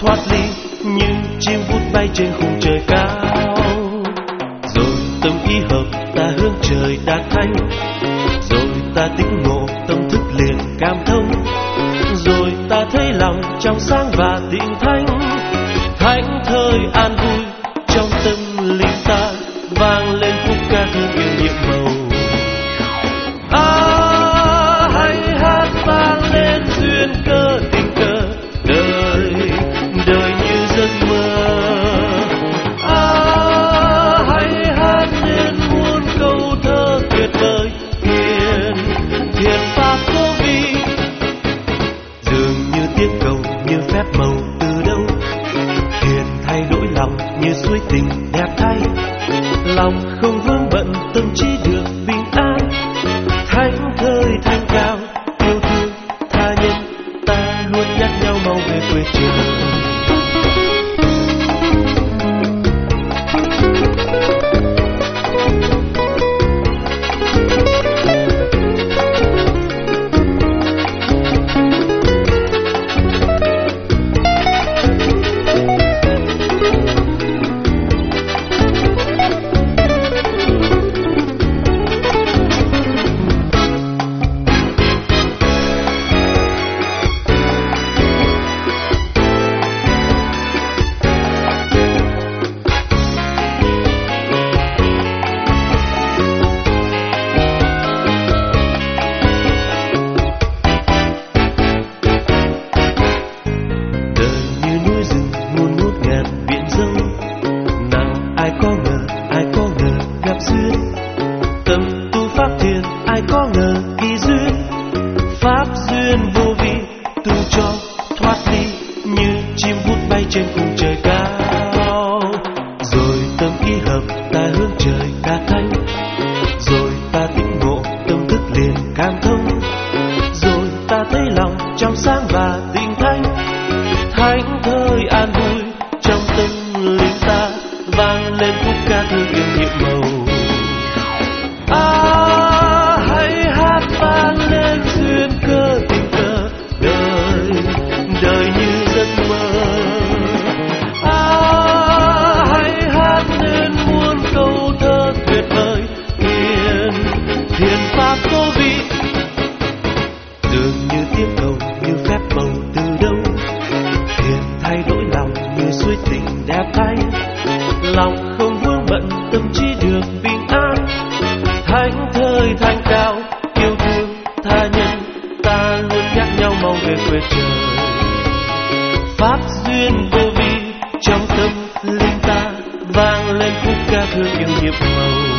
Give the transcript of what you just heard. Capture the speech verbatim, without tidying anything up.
thoát ly như chim vút bay trên khung trời cao. Rồi tâm ý hợp ta hướng trời đạt thanh, rồi ta tĩnh ngộ tâm thức liền cảm thông, rồi ta thấy lòng trong sáng và tịnh thánh. Thánh thơi an vui trong tâm linh ta, vang lên khúc ca thương yêu nhiệm màu. À, hãy hát vang lên duyên cơ tình cờ, đời đời như giấc mơ. À, hãy hát lên muôn câu thơ tuyệt vời, thiền thiền pháp vô vi. Dường như tiếng cầu như phép màu từ đâu, thiền thay đổi lòng như suối tình đẹp thay. Lòng không vướng bận tâm trí được bình an, thánh thơi thanh cao yêu thương tha nhân, ta luôn nhắc nhau mau về quê trời. Pháp duyên vô vi tu cho thoát ly như chim vút bay trên khung trời cao. Rồi tâm ý hợp ta hướng trời ca thánh, rồi ta tĩnh ngộ tâm thức liền cảm thông, rồi ta thấy lòng trong sáng và tịnh thánh. Thánh thơi an vui trong tâm linh ta, vang lên khúc ca thương yêu nhiệm màu. À, hãy hát vang lên duyên cơ tình cờ, đời đời như giấc mơ. À, hãy hát lên muôn câu thơ tuyệt vời, thiền thiền pháp vô vi. Dường như tiếng cầu như phép màu từ đâu, thiền thay đổi lòng như suối tình đẹp thay. Lòng không vướng bận tâm trí được bình an, thánh thơi thanh cao yêu thương tha nhân, ta luôn nhắc nhau mau về quê trời. Pháp duyên vô vi trong tâm linh ta, vang lên khúc ca thương yêu nhiệm màu.